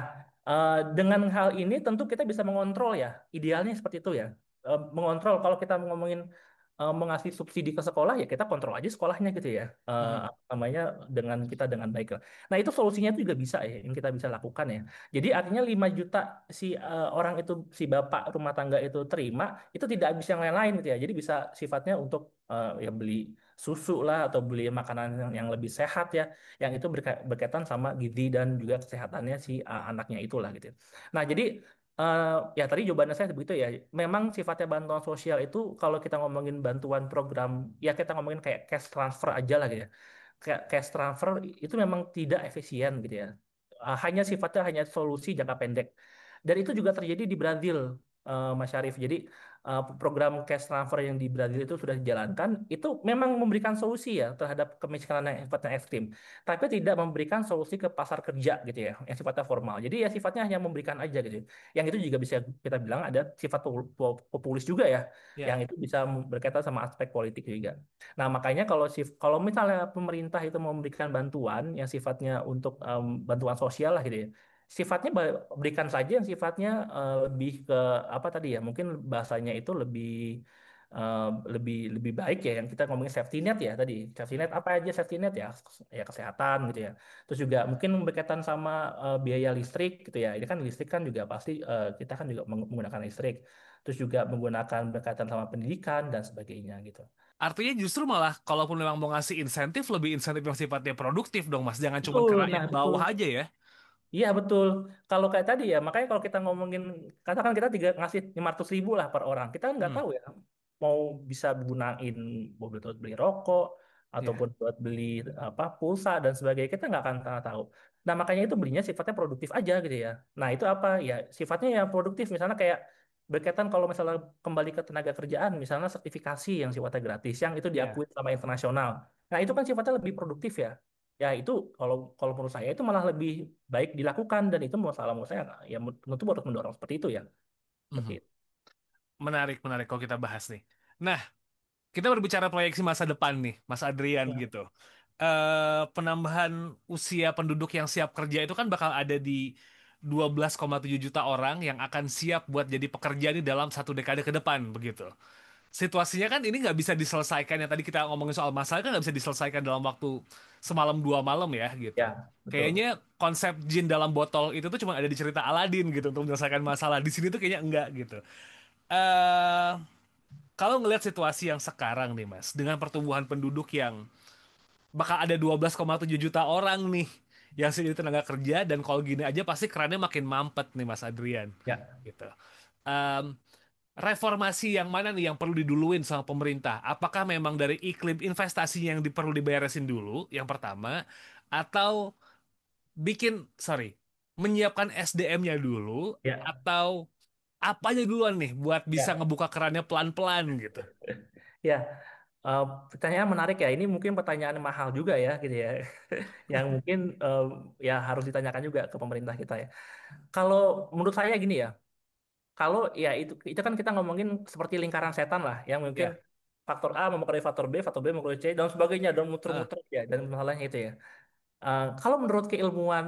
[SPEAKER 1] dengan hal ini tentu kita bisa mengontrol ya, idealnya seperti itu ya. Mengontrol kalau kita ngomongin mengasih subsidi ke sekolah ya kita kontrol aja sekolahnya gitu ya.
[SPEAKER 3] Mhm.
[SPEAKER 1] Apa namanya dengan baik lah. Nah, itu solusinya itu juga bisa ya yang kita bisa lakukan ya. Jadi artinya 5 juta si orang itu si bapak rumah tangga itu terima itu tidak habis yang lain-lain gitu ya. Jadi bisa sifatnya untuk ya beli susu lah atau beli makanan yang lebih sehat ya yang itu berkaitan sama gizi dan juga kesehatannya si anaknya itulah gitu. Nah, jadi eh, ya tadi jawabannya saya begitu ya. Memang sifatnya bantuan sosial itu kalau kita ngomongin bantuan program ya kita ngomongin kayak cash transfer aja lah gitu ya. Kayak cash transfer itu memang tidak efisien gitu ya. Hanya sifatnya hanya solusi jangka pendek. Dan itu juga terjadi di Brazil, Mas Syarif. Jadi program cash transfer yang di Brazil itu sudah dijalankan, itu memang memberikan solusi ya terhadap kemiskinan yang sifatnya ekstrim, tapi tidak memberikan solusi ke pasar kerja gitu ya, yang sifatnya formal. Jadi ya sifatnya hanya memberikan aja gitu. Yang itu juga bisa kita bilang ada sifat populis juga ya, yang
[SPEAKER 3] Ya.
[SPEAKER 1] itu bisa berkaitan sama aspek politik juga. Nah, makanya kalau misalnya pemerintah itu memberikan bantuan yang sifatnya untuk bantuan sosial lah gitu ya, sifatnya berikan saja yang sifatnya lebih ke apa tadi ya mungkin bahasanya itu lebih eh, lebih lebih baik ya yang kita ngomongin safety net ya tadi safety net apa aja safety net ya ya kesehatan gitu ya terus juga mungkin berkaitan sama biaya listrik gitu ya ini kan listrik kan juga pasti kita kan juga menggunakan listrik terus juga menggunakan berkaitan sama pendidikan dan sebagainya gitu.
[SPEAKER 3] Artinya justru malah kalaupun memang mau ngasih insentif, lebih insentif yang sifatnya produktif dong, Mas. Jangan cuma ke
[SPEAKER 1] Betul,
[SPEAKER 3] rakyat
[SPEAKER 1] nah betul.
[SPEAKER 3] bawah aja ya.
[SPEAKER 1] Iya betul. Kalau kayak tadi ya, makanya kalau kita ngomongin, katakan kita tiga ngasih 500.000 lah per orang, kita kan nggak
[SPEAKER 3] Hmm.
[SPEAKER 1] tahu ya mau bisa gunain buat beli rokok
[SPEAKER 3] Ya.
[SPEAKER 1] ataupun buat beli apa pulsa dan sebagainya, kita nggak akan tahu. Nah makanya itu belinya sifatnya produktif aja gitu ya. Nah itu apa ya sifatnya yang produktif, misalnya kayak berkaitan kalau misalnya kembali ke tenaga kerjaan, misalnya sertifikasi yang sifatnya gratis, yang itu
[SPEAKER 3] Ya.
[SPEAKER 1] diakui sama internasional. Nah itu kan sifatnya lebih produktif ya. Ya itu kalau kalau menurut saya itu malah lebih baik dilakukan dan itu masalah menurut saya ya tentu harus mendorong seperti itu ya. Seperti
[SPEAKER 3] Mhm.
[SPEAKER 1] itu.
[SPEAKER 3] Menarik, menarik kalau kita bahas nih. Nah, kita berbicara proyeksi masa depan nih, Mas Adrian
[SPEAKER 1] Ya,
[SPEAKER 3] gitu. Penambahan usia penduduk yang siap kerja itu kan bakal ada di 12,7 juta orang yang akan siap buat jadi pekerja nih dalam 1 dekade ke depan begitu. Situasinya kan ini nggak bisa diselesaikan, yang tadi kita ngomongin soal masalah kan nggak bisa diselesaikan dalam waktu semalam 2 malam ya gitu.
[SPEAKER 1] ya
[SPEAKER 3] Kayaknya
[SPEAKER 1] betul.
[SPEAKER 3] konsep jin dalam botol itu tuh cuma ada di cerita Aladin gitu untuk menyelesaikan masalah. Di sini tuh kayaknya enggak gitu. eh Kalau ngelihat situasi yang sekarang nih Mas, dengan pertumbuhan penduduk yang bakal ada 12,7 juta orang nih yang jadi tenaga kerja, dan kalau gini aja pasti kerannya makin mampet nih Mas Adrian
[SPEAKER 1] Ya,
[SPEAKER 3] gitu. Em, Reformasi yang mana nih yang perlu diduluin sama pemerintah? Apakah memang dari iklim investasi yang perlu diberesin dulu yang pertama, atau menyiapkan SDM-nya dulu,
[SPEAKER 1] ya,
[SPEAKER 3] atau apa aja duluan nih buat bisa
[SPEAKER 1] ya,
[SPEAKER 3] ngebuka kerannya pelan-pelan gitu?
[SPEAKER 1] ya. eh, pertanyaan menarik ya. Ini mungkin pertanyaan mahal juga ya, gitu ya. Yang mungkin ya harus ditanyakan juga ke pemerintah kita ya. Kalau menurut saya gini ya, kalau ya itu kan kita ngomongin seperti lingkaran setan lah, yang mungkin
[SPEAKER 3] Ya.
[SPEAKER 1] faktor A mempengaruhi faktor B mempengaruhi C dan sebagainya dan
[SPEAKER 3] Ah,
[SPEAKER 1] muter-muter ya dan masalahnya itu ya. Kalau menurut keilmuan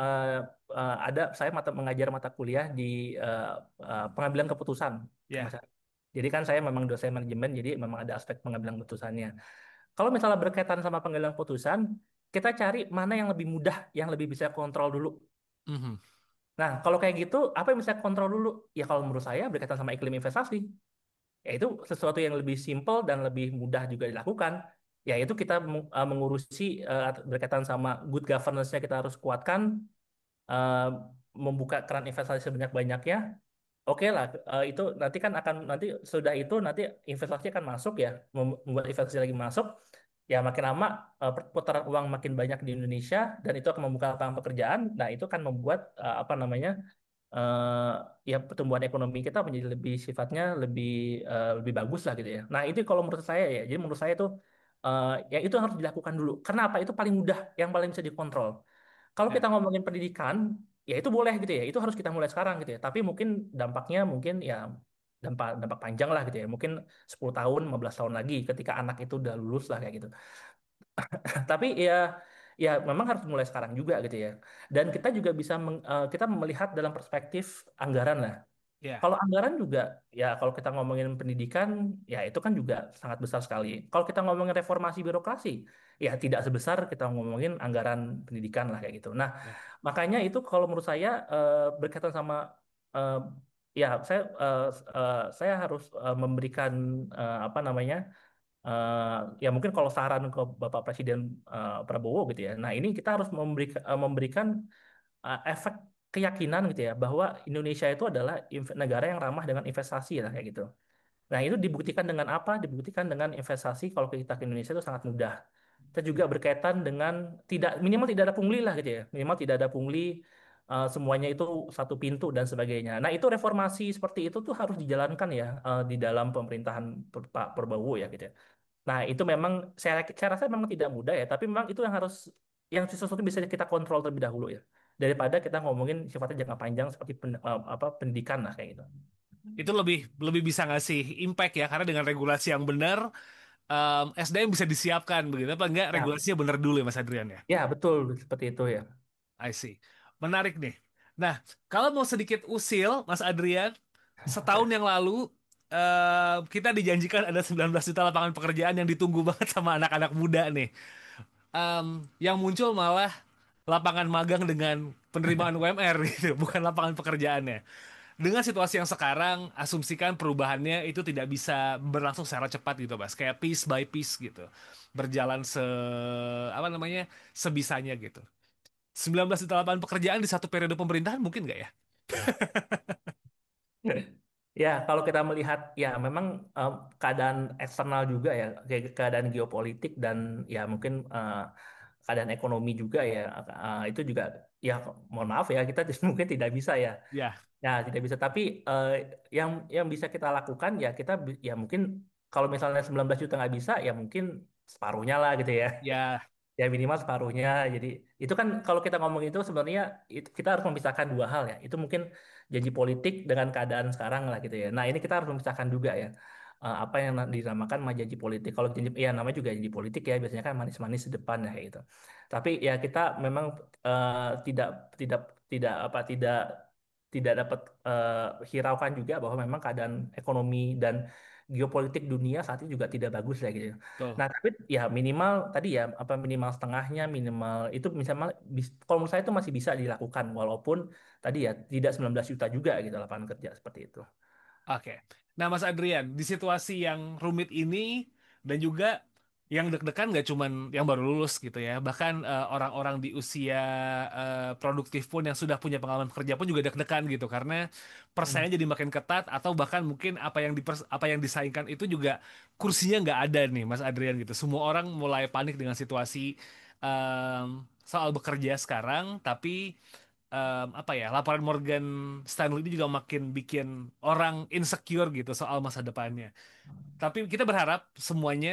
[SPEAKER 1] ada saya mengajar mata kuliah di eh, pengambilan keputusan,
[SPEAKER 3] ya.
[SPEAKER 1] Mas. Jadi kan saya memang dosen manajemen, jadi memang ada aspek pengambilan keputusannya. Kalau misalnya berkaitan sama pengambilan keputusan, kita cari mana yang lebih mudah, yang lebih bisa kontrol dulu.
[SPEAKER 3] Mhm.
[SPEAKER 1] Nah, kalau kayak gitu, apa yang bisa kontrol dulu? Ya kalau menurut saya berkaitan sama iklim investasi. Yaitu sesuatu yang lebih simpel dan lebih mudah juga dilakukan. Yaitu kita mengurusi berkaitan sama good governance-nya kita harus kuatkan, eh, membuka keran investasi sebanyak-banyaknya. Oke lah, itu nanti kan akan nanti sudah itu nanti investasi akan masuk ya, membuat investasi lagi masuk, ya makin lama perputaran uang makin banyak di Indonesia dan itu akan membuka lapangan pekerjaan. Nah itu kan membuat apa namanya eh, ya pertumbuhan ekonomi kita menjadi lebih sifatnya lebih bagus lah gitu ya. Nah itu kalau menurut saya ya, jadi menurut saya itu ya itu harus dilakukan dulu. Karena apa? Itu paling mudah, yang paling bisa dikontrol. Kalau
[SPEAKER 3] Ya.
[SPEAKER 1] kita ngomongin pendidikan, ya itu boleh gitu ya. Itu harus kita mulai sekarang gitu ya. Tapi mungkin dampaknya mungkin ya dampak dampak panjang lah gitu ya. Mungkin 10 tahun, 15 tahun lagi ketika anak itu udah lulus lah kayak gitu. Tapi ya memang harus mulai sekarang juga gitu ya. Dan kita juga bisa kita melihat dalam perspektif anggaran lah.
[SPEAKER 3] Ya.
[SPEAKER 1] Kalau anggaran juga, ya kalau kita ngomongin pendidikan, ya itu kan juga sangat besar sekali. Kalau kita ngomongin reformasi birokrasi, ya tidak sebesar kita ngomongin anggaran pendidikan lah kayak gitu. Nah,
[SPEAKER 3] Ya.
[SPEAKER 1] makanya itu kalau menurut saya berkaitan sama eh, ya saya harus memberikan apa namanya ya mungkin kalau saran ke Bapak Presiden Prabowo gitu ya. Nah, ini kita harus memberikan efek keyakinan gitu ya bahwa Indonesia itu adalah negara yang ramah dengan investasi lah kayak gitu. Nah, itu dibuktikan dengan apa? Dibuktikan dengan investasi kalau kita ke Indonesia itu sangat mudah. Kita juga berkaitan dengan tidak minimal tidak ada pungli lah gitu ya. Minimal tidak ada pungli, semuanya itu satu pintu dan sebagainya. Nah, itu reformasi seperti itu tuh harus dijalankan ya di dalam pemerintahan Pak Prabowo ya gitu ya. Nah, itu memang saya rasa memang tidak mudah ya, tapi memang itu yang harus yang sesuatu bisa kita kontrol terlebih dahulu ya. Daripada kita ngomongin sifatnya jangka panjang seperti apa pendidikan lah kayak gitu.
[SPEAKER 3] Itu lebih lebih bisa ngasih impact ya, karena dengan regulasi yang benar, SDM bisa disiapkan begitu apa enggak,
[SPEAKER 1] Ya,
[SPEAKER 3] regulasinya benar dulu ya Mas Adrian ya.
[SPEAKER 1] ya betul seperti itu ya.
[SPEAKER 3] I see. Menarik nih. Nah, kalau mau sedikit usil Mas Adrian, setahun yang lalu kita dijanjikan ada 19 juta lapangan pekerjaan yang ditunggu banget sama anak-anak muda nih. Yang muncul malah lapangan magang dengan penerimaan UMR gitu, bukan lapangan pekerjaannya. Dengan situasi yang sekarang, asumsikan perubahannya itu tidak bisa berlangsung secara cepat gitu, Mas. Kayak piece by piece gitu. Berjalan apa namanya? Sebisanya gitu. 19 juta lapangan pekerjaan di satu periode pemerintahan mungkin nggak ya?
[SPEAKER 1] Ya, kalau kita melihat ya memang keadaan eksternal juga ya, kayak keadaan geopolitik dan ya mungkin keadaan ekonomi juga ya, itu juga ya mohon maaf ya kita mungkin tidak bisa ya.
[SPEAKER 3] Ya,
[SPEAKER 1] Ya, tidak bisa. Tapi yang bisa kita lakukan ya kita ya mungkin kalau misalnya 19 juta nggak bisa ya mungkin separuhnya lah gitu ya.
[SPEAKER 3] ya,
[SPEAKER 1] Ya minimal separuhnya. Jadi itu kan kalau kita ngomong itu sebenarnya kita harus memisahkan dua hal ya. Itu mungkin janji politik dengan keadaan sekarang lah gitu ya. Nah ini kita harus memisahkan juga ya. Apa yang dinamakan mah janji politik. Kalau janji ya namanya juga janji politik ya biasanya kan manis-manis di depan ya kayak gitu. Tapi ya kita memang tidak tidak tidak apa tidak dapat hiraukan juga bahwa memang keadaan ekonomi dan geopolitik dunia saat ini juga tidak bagus ya gitu.
[SPEAKER 3] betul.
[SPEAKER 1] Nah, tapi ya minimal tadi ya apa minimal setengahnya minimal itu misalnya kalau menurut saya itu masih bisa dilakukan walaupun tadi ya tidak 19 juta juga gitu lapangan kerja seperti itu.
[SPEAKER 3] Oke. Nah, Mas Adrian, di situasi yang rumit ini dan juga yang deg-degan nggak cuman yang baru lulus gitu ya, bahkan orang-orang di usia produktif pun yang sudah punya pengalaman kerja pun juga deg-degan gitu karena
[SPEAKER 1] Hmm.
[SPEAKER 3] persaingan jadi makin ketat atau bahkan mungkin apa yang disaingkan itu juga kursinya nggak ada nih, Mas Adrian gitu. Semua orang mulai panik dengan situasi soal bekerja sekarang, tapi apa ya, laporan Morgan Stanley ini juga makin bikin orang insecure gitu soal masa depannya. Tapi kita berharap semuanya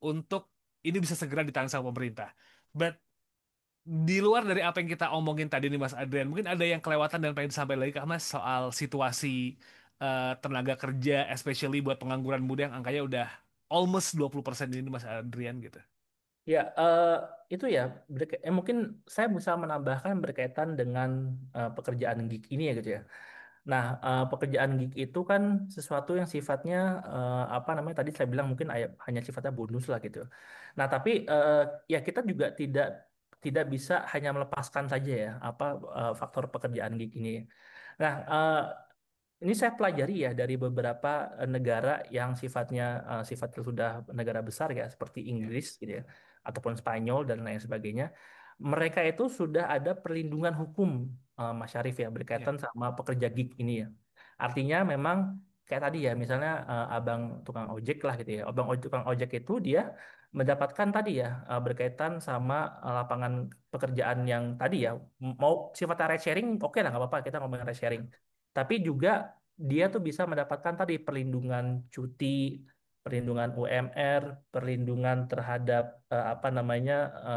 [SPEAKER 3] untuk ini bisa segera ditangani sama pemerintah. But di luar dari apa yang kita omongin tadi nih Mas Adrian, mungkin ada yang kelewatan dan pengen disampaikan lagi ke Mas soal situasi tenaga kerja, especially buat pengangguran muda yang angkanya udah almost 20% ini Mas Adrian gitu.
[SPEAKER 1] Ya, itu ya, mungkin saya bisa menambahkan berkaitan dengan pekerjaan gig ini ya gitu ya. Nah, pekerjaan gig itu kan sesuatu yang sifatnya apa namanya tadi saya bilang mungkin hanya sifatnya bonus lah gitu. Nah, tapi ya kita juga tidak tidak bisa hanya melepaskan saja ya apa faktor pekerjaan gig ini. Nah, ini saya pelajari ya dari beberapa negara yang sifatnya sudah negara besar ya seperti
[SPEAKER 3] Ya,
[SPEAKER 1] Inggris gitu ya ataupun Spanyol dan lain sebagainya. Mereka itu sudah ada perlindungan hukum Mas Syarif ya
[SPEAKER 3] ya,
[SPEAKER 1] berkaitan sama pekerja gig ini ya. Artinya memang kayak tadi ya misalnya abang tukang ojek lah gitu ya. Tukang ojek itu dia mendapatkan tadi ya berkaitan sama lapangan pekerjaan yang tadi ya mau sifatnya ride sharing oke lah nggak apa-apa kita ngomongin ride sharing tapi juga dia tuh bisa mendapatkan tadi perlindungan cuti, perlindungan UMR, perlindungan terhadap apa namanya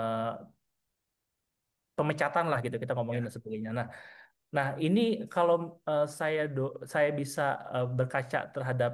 [SPEAKER 1] pemecatan lah gitu kita ngomongin
[SPEAKER 3] ya,
[SPEAKER 1] dan sebagainya. Nah, ini kalau saya bisa berkaca terhadap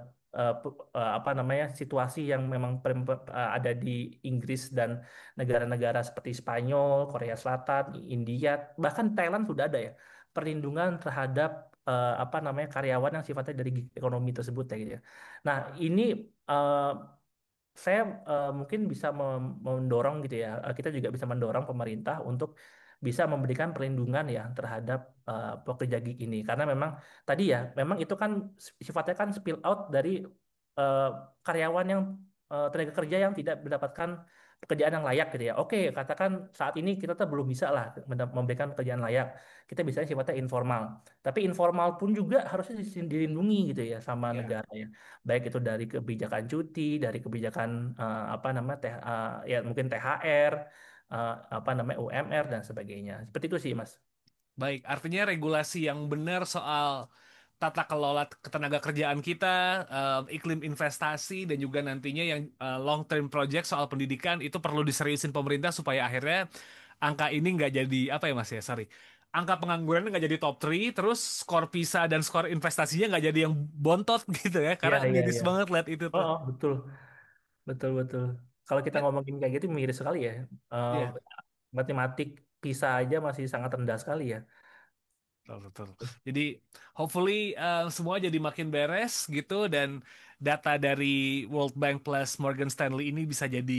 [SPEAKER 1] apa namanya situasi yang memang ada di Inggris dan negara-negara seperti Spanyol, Korea Selatan, India, bahkan Thailand sudah ada ya perlindungan terhadap apa namanya karyawan yang sifatnya dari gig ekonomi tersebut ya gitu ya. Nah, ini eh, saya mungkin bisa mendorong gitu ya. Kita juga bisa mendorong pemerintah untuk bisa memberikan perlindungan ya terhadap pekerja gig ini karena memang tadi ya memang itu kan sifatnya kan spill out dari eh, karyawan yang tenaga kerja yang tidak mendapatkan pekerjaan yang layak gitu ya. Oke, katakan saat ini kita tuh belum bisa lah memberikan pekerjaan layak. Kita bisa sifatnya informal. Tapi informal pun juga harusnya dilindungi gitu ya sama
[SPEAKER 3] ya.
[SPEAKER 1] negara ya baik itu dari kebijakan cuti, dari kebijakan apa namanya ya mungkin THR, apa namanya UMR dan sebagainya. Seperti itu sih, Mas.
[SPEAKER 3] Baik, artinya regulasi yang benar soal tata kelola ketenaga kerjaan kita, iklim investasi, dan juga nantinya yang long term project soal pendidikan itu perlu diseriusin pemerintah supaya akhirnya angka ini nggak jadi apa ya Mas ya, sorry. Angka pengangguran nggak jadi top 3, terus skor PISA dan skor investasinya nggak jadi yang bontot gitu ya,
[SPEAKER 1] Iya,
[SPEAKER 3] karena
[SPEAKER 1] iya,
[SPEAKER 3] miris
[SPEAKER 1] iya.
[SPEAKER 3] banget lihat itu
[SPEAKER 1] Oh,
[SPEAKER 3] tuh.
[SPEAKER 1] oh, betul, betul, betul. Kalau kita
[SPEAKER 3] Dan,
[SPEAKER 1] ngomongin kayak gitu miris sekali ya. Eh,
[SPEAKER 3] ya,
[SPEAKER 1] matematik PISA aja masih sangat rendah sekali ya.
[SPEAKER 3] betul, betul. Jadi hopefully semua jadi makin beres gitu dan data dari World Bank plus Morgan Stanley ini bisa jadi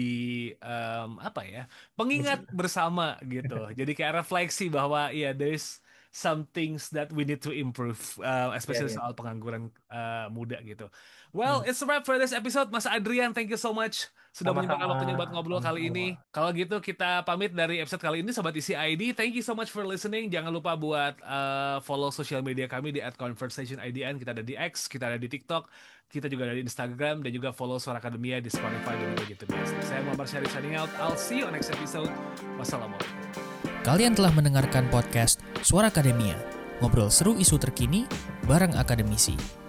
[SPEAKER 3] apa ya pengingat
[SPEAKER 1] Bisa.
[SPEAKER 3] bersama gitu. Jadi kayak refleksi bahwa ya there's some things that we need to improve,
[SPEAKER 1] Iya,
[SPEAKER 3] especially
[SPEAKER 1] iya.
[SPEAKER 3] soal pengangguran muda gitu. Well,
[SPEAKER 1] Hmm.
[SPEAKER 3] it's a wrap for this episode, Mas Adrian. Thank you so much sudah menyempatkan
[SPEAKER 1] Sama-sama,
[SPEAKER 3] waktunya buat ngobrol kali
[SPEAKER 1] sama-sama.
[SPEAKER 3] ini. Kalau gitu kita pamit dari episode kali ini Sobat Isi ID. Thank you so much for listening. Jangan lupa buat follow sosial media kami di @conversationidn. Kita ada di X, kita ada di TikTok, kita juga ada di Instagram, dan juga follow Suara Akademia di Spotify dan juga YouTube. Saya Muhammad Syarif signing out. I'll see you on next episode. Wassalamualaikum.
[SPEAKER 2] Kalian telah mendengarkan podcast Suara Akademia, ngobrol seru isu terkini bareng akademisi.